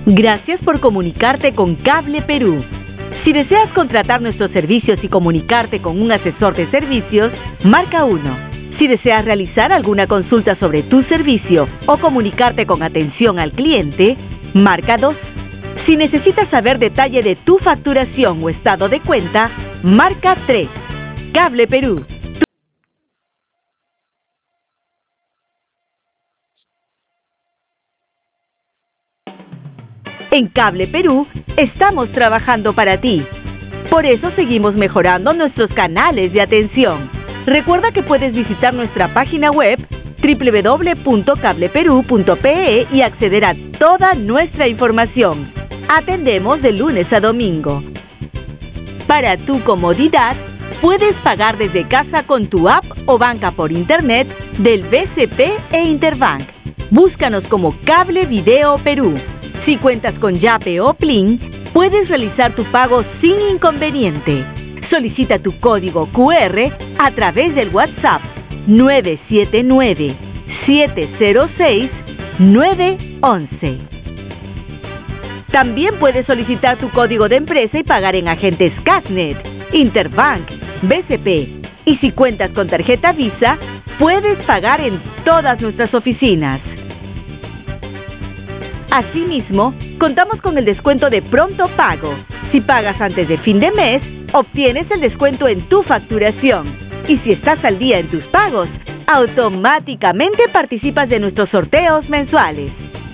Gracias por comunicarte con Cable Perú. Si deseas contratar nuestros servicios y comunicarte con un asesor de servicios, marca 1. Si deseas realizar alguna consulta sobre tu servicio o comunicarte con atención al cliente, marca 2. Si necesitas saber detalle de tu facturación o estado de cuenta, marca 3. Cable Perú. En Cable Perú estamos trabajando para ti. Por eso seguimos mejorando nuestros canales de atención. Recuerda que puedes visitar nuestra página web www.cableperu.pe y acceder a toda nuestra información. Atendemos de lunes a domingo. Para tu comodidad, puedes pagar desde casa con tu app o banca por internet del BCP e Interbank. Búscanos como Cable Video Perú. Si cuentas con Yape o Plin, puedes realizar tu pago sin inconveniente. Solicita tu código QR a través del WhatsApp 979-706-911. También puedes solicitar tu código de empresa y pagar en agentes Casnet, Interbank, BCP. Y si cuentas con tarjeta Visa, puedes pagar en todas nuestras oficinas. Asimismo, contamos con el descuento de pronto pago. Si pagas antes de fin de mes, obtienes el descuento en tu facturación. Y si estás al día en tus pagos, automáticamente participas de nuestros sorteos mensuales.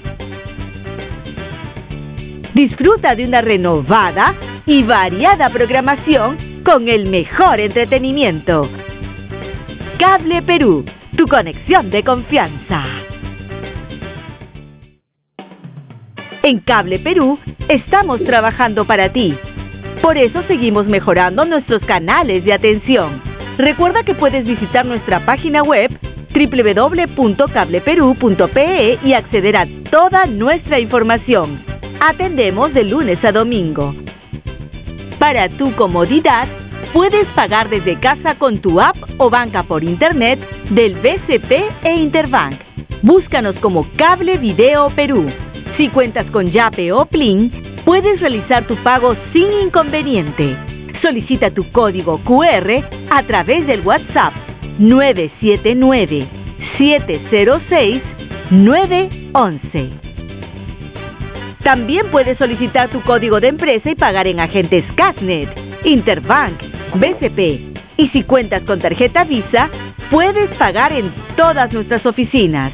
Disfruta de una renovada y variada programación con el mejor entretenimiento. Cable Perú, tu conexión de confianza. En Cable Perú estamos trabajando para ti. Por eso seguimos mejorando nuestros canales de atención. Recuerda que puedes visitar nuestra página web www.cableperu.pe y acceder a toda nuestra información. Atendemos de lunes a domingo. Para tu comodidad, puedes pagar desde casa con tu app o banca por internet del BCP e Interbank. Búscanos como Cable Video Perú. Si cuentas con Yape o Plin, puedes realizar tu pago sin inconveniente. Solicita tu código QR a través del WhatsApp 979-706-911. También puedes solicitar tu código de empresa y pagar en agentes Casnet, Interbank, BCP. Y si cuentas con tarjeta Visa, puedes pagar en todas nuestras oficinas.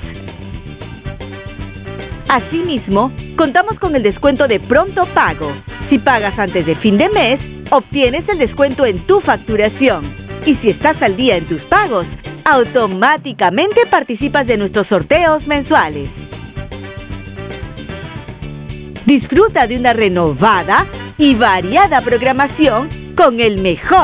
Asimismo, contamos con el descuento de pronto pago. Si pagas antes de fin de mes, obtienes el descuento en tu facturación. Y si estás al día en tus pagos, automáticamente participas de nuestros sorteos mensuales. Disfruta de una renovada y variada programación con el mejor